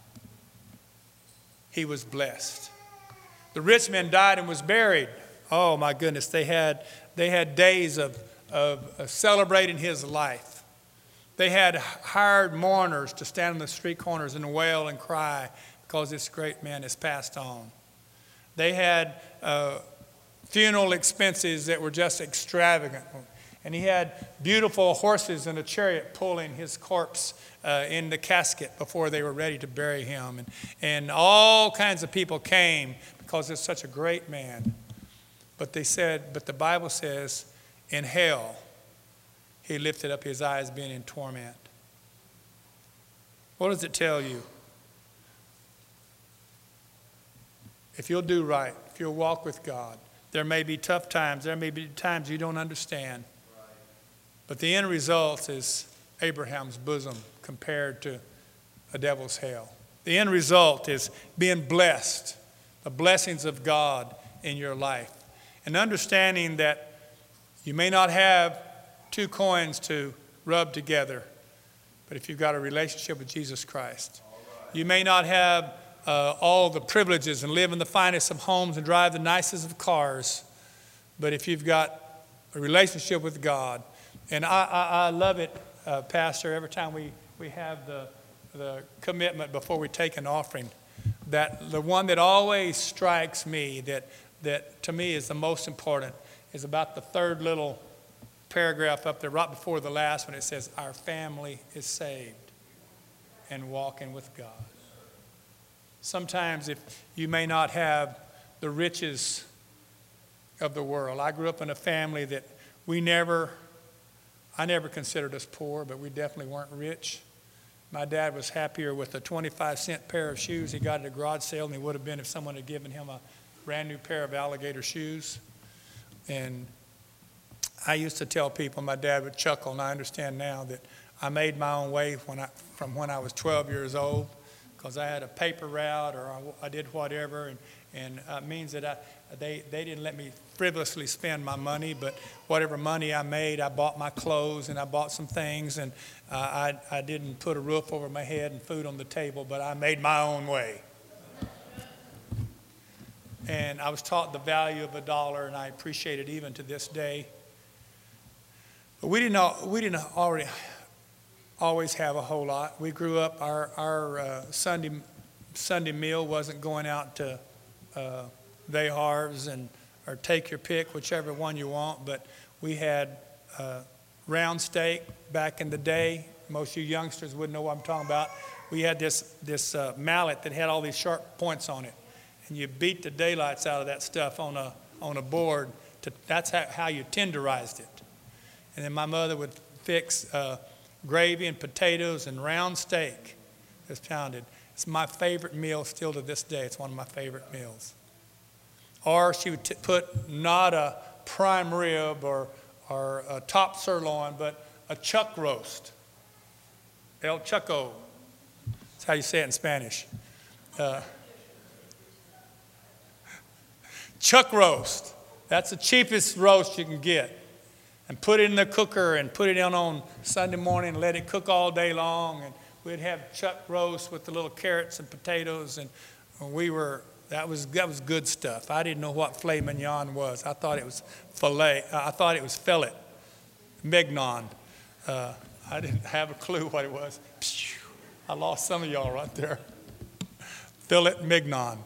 [SPEAKER 1] he was blessed. The rich man died and was buried. Oh my goodness, they had days of celebrating his life. They had hired mourners to stand on the street corners and wail and cry because this great man has passed on. They had funeral expenses that were just extravagant. And he had beautiful horses and a chariot pulling his corpse in the casket before they were ready to bury him. And all kinds of people came because he's such a great man. But the Bible says, in hell, he lifted up his eyes being in torment. What does it tell you? If you'll do right, if you'll walk with God, there may be tough times, there may be times you don't understand. But the end result is Abraham's bosom compared to a devil's hell. The end result is being blessed, the blessings of God in your life. And understanding that you may not have two coins to rub together, but if you've got a relationship with Jesus Christ, you may not have all the privileges and live in the finest of homes and drive the nicest of cars, but if you've got a relationship with God, and I love it, Pastor, every time we have the commitment before we take an offering, that the one that always strikes me that to me is the most important is about the third little paragraph up there right before the last one. It says, our family is saved and walking with God. Sometimes if you may not have the riches of the world. I grew up in a family that I never considered us poor, but we definitely weren't rich. My dad was happier with a 25-cent pair of shoes he got at a garage sale than he would have been if someone had given him a brand new pair of alligator shoes. And I used to tell people, my dad would chuckle, and I understand now that I made my own way from when I was 12 years old, because I had a paper route or I did whatever, and it means that they didn't let me frivolously spend my money, but whatever money I made, I bought my clothes and I bought some things, and I didn't put a roof over my head and food on the table, but I made my own way. And I was taught the value of $1, and I appreciate it even to this day. But we didn't already always have a whole lot. We grew up, our Sunday meal wasn't going out to Vehar's or take your pick, whichever one you want, but we had round steak back in the day, Most of you youngsters wouldn't know what I'm talking about. We had this mallet that had all these sharp points on it. And you beat the daylights out of that stuff on a board. That's how you tenderized it. And then my mother would fix gravy and potatoes and round steak that's pounded. It's my favorite meal still to this day. It's one of my favorite meals. Or she would put not a prime rib or a top sirloin, but a chuck roast. El chuco. That's how you say it in Spanish. Chuck roast. That's the cheapest roast you can get. And put it in the cooker and put it in on Sunday morning and let it cook all day long. And we'd have chuck roast with the little carrots and potatoes. And that was good stuff. I didn't know what filet mignon was. I thought it was filet. I thought it was fillet mignon. I didn't have a clue what it was. I lost some of y'all right there. Fillet mignon.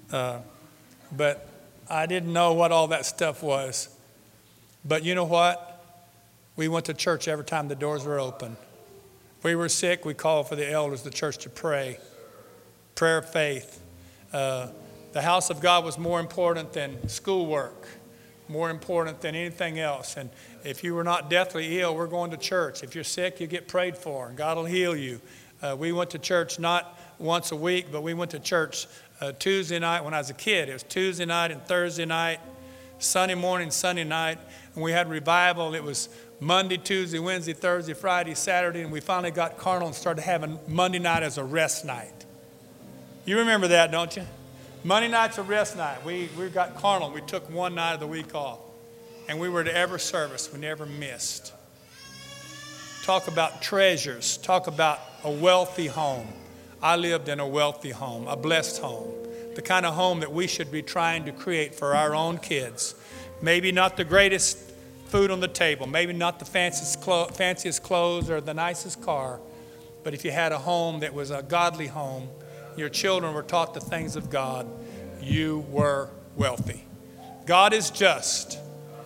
[SPEAKER 1] But I didn't know what all that stuff was. But you know what? We went to church every time the doors were open. If we were sick, we called for the elders of the church to pray. Prayer of faith. The house of God was more important than schoolwork, more important than anything else. And if you were not deathly ill, we're going to church. If you're sick, you get prayed for, and God will heal you. We went to church not once a week, but we went to church Tuesday night when I was a kid. It was Tuesday night and Thursday night, Sunday morning, Sunday night. And we had revival. It was Monday, Tuesday, Wednesday, Thursday, Friday, Saturday. And we finally got carnal and started having Monday night as a rest night. You remember that, don't you? Monday night's a rest night. We got carnal. We took one night of the week off. And we were to every service. We never missed. Talk about treasures. Talk about a wealthy home. I lived in a wealthy home, a blessed home. The kind of home that we should be trying to create for our own kids. Maybe not the greatest food on the table. Maybe not the fanciest clothes or the nicest car. But if you had a home that was a godly home, your children were taught the things of God, you were wealthy. God is just.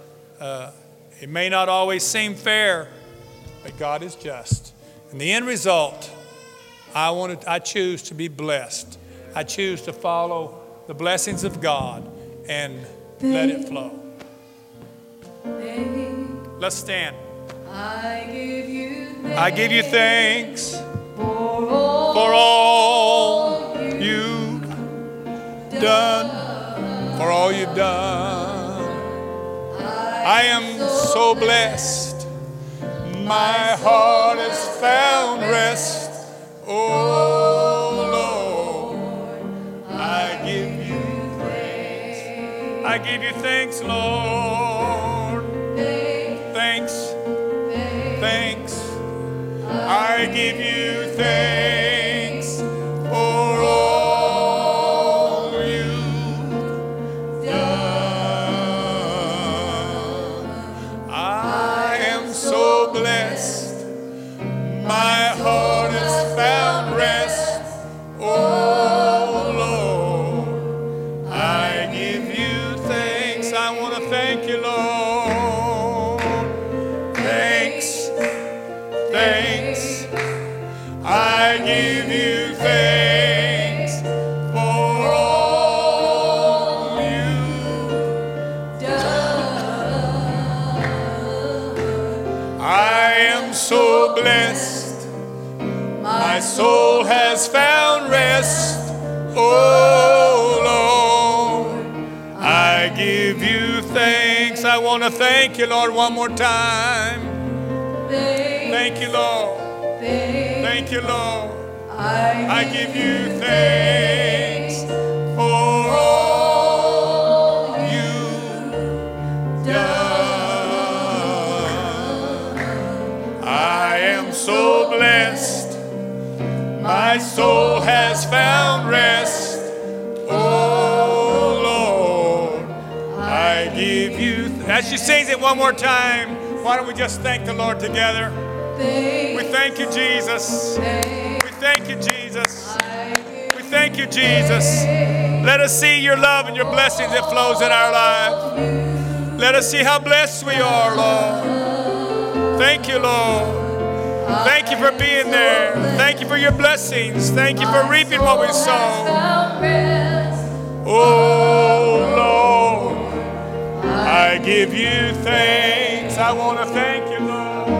[SPEAKER 1] It may not always seem fair, but God is just. And the end result, I choose to be blessed. I choose to follow the blessings of God and let it flow. Let's stand.
[SPEAKER 2] I
[SPEAKER 1] give you thanks for all you've done, for all you've done. I am so blessed. My heart has found rest. Oh Lord, I give you praise. I give you thanks, Lord. Thanks. I give you thanks for all you've done. I am so blessed. My heart has found rest. Oh Lord, I give you thanks. I want to thank you, Lord. Thanks. I give you thanks for all you've done. I am so blessed. My soul has found rest. Oh Lord, I give you thanks. I want to thank you, Lord, one more time. Thank you, Lord. Thank you, Lord. I give you thanks for all you've done. I am so blessed. My soul has found rest. Oh Lord, I give you. As she sings it one more time, why don't we just thank the Lord together? We thank you, Jesus. We thank you, Jesus. We thank you, Jesus. Let us see your love and your blessings that flows in our lives. Let us see how blessed we are, Lord. Thank you, Lord. Thank you for being there. Thank you for your blessings. Thank you for reaping what we sow. Oh, Lord, I give you thanks. I want to thank you, Lord.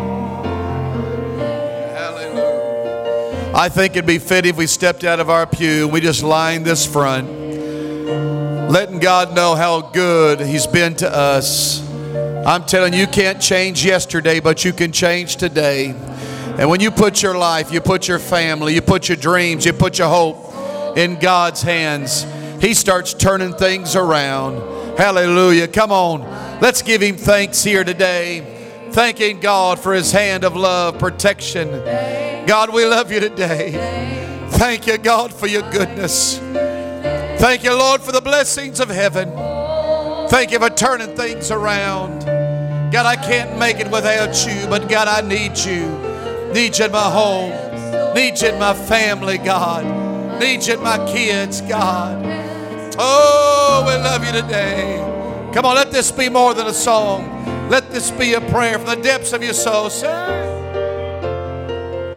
[SPEAKER 2] Hallelujah. I think it'd be fitting if we stepped out of our pew and we just lined this front, letting God know how good He's been to us. I'm telling you, you can't change yesterday, but you can change today. And when you put your life, you put your family, you put your dreams, you put your hope in God's hands, He starts turning things around. Hallelujah. Come on. Let's give Him thanks here today. Thanking God for His hand of love, protection. God, we love you today. Thank you, God, for your goodness. Thank you, Lord, for the blessings of heaven. Thank you for turning things around. God, I can't make it without you, but God, I need you. Need you in my home. Need you in my family, God. Need you in my kids, God. Oh, we love you today. Come on, let this be more than a song. Let this be a prayer from the depths of your soul. Say,